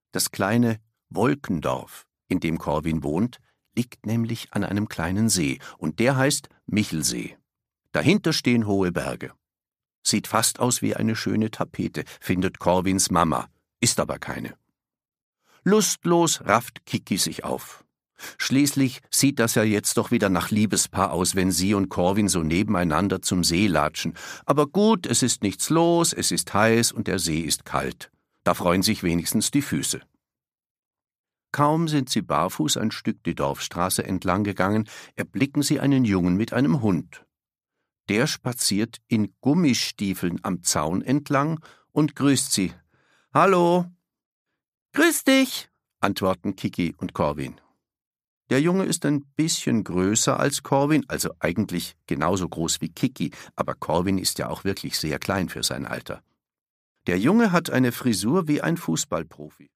Das kleine Wolkendorf, in dem Corvin wohnt, liegt nämlich an einem kleinen See, und der heißt Michelsee. Dahinter stehen hohe Berge. Sieht fast aus wie eine schöne Tapete, findet Corvins Mama, ist aber keine. Lustlos rafft Kiki sich auf. Schließlich sieht das ja jetzt doch wieder nach Liebespaar aus, wenn sie und Corvin so nebeneinander zum See latschen. Aber gut, es ist nichts los, es ist heiß und der See ist kalt. Da freuen sich wenigstens die Füße. Kaum sind sie barfuß ein Stück die Dorfstraße entlang gegangen, erblicken sie einen Jungen mit einem Hund. Der spaziert in Gummistiefeln am Zaun entlang und grüßt sie. »Hallo!« »Grüß dich«, antworten Kiki und Corvin. Der Junge ist ein bisschen größer als Corvin, also eigentlich genauso groß wie Kiki, aber Corvin ist ja auch wirklich sehr klein für sein Alter. Der Junge hat eine Frisur wie ein Fußballprofi.